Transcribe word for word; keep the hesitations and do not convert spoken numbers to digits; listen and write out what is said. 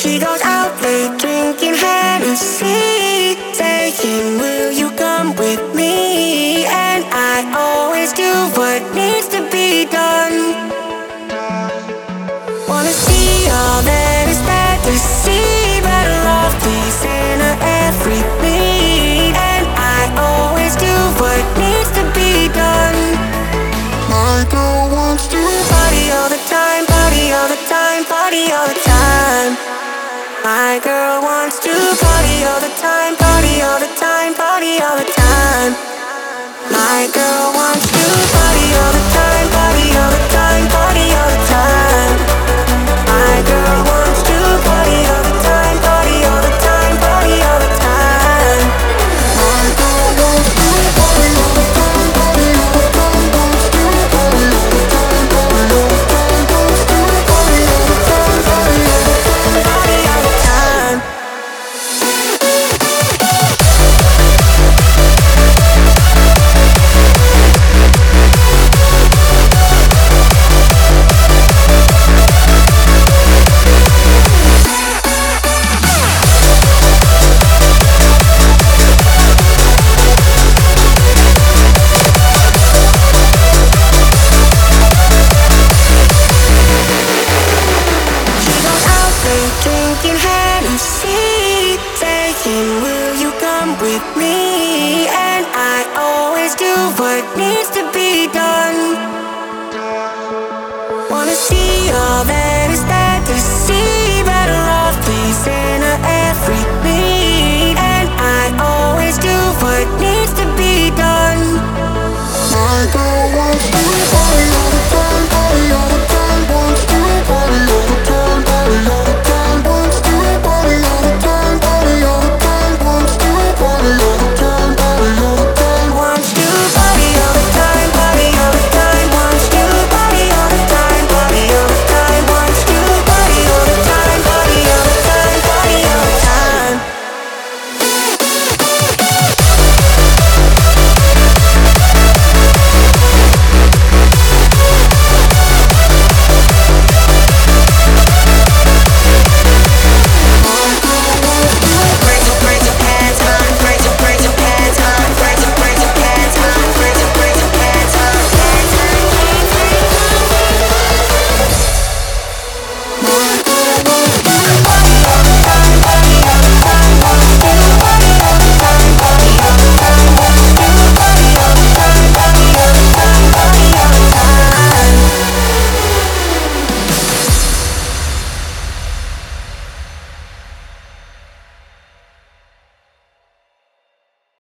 She goes out late drinking Hennessy, saying, will you come with me? And I always do what needs to be done. Wanna see all that is bad to see, better off pleasing her every need. And I always do what needs to be done. My girl wants to party all the time, party all the time, party all the time. My girl wants to party all the time, party all the time, party all the time. My girl wants to party all the time.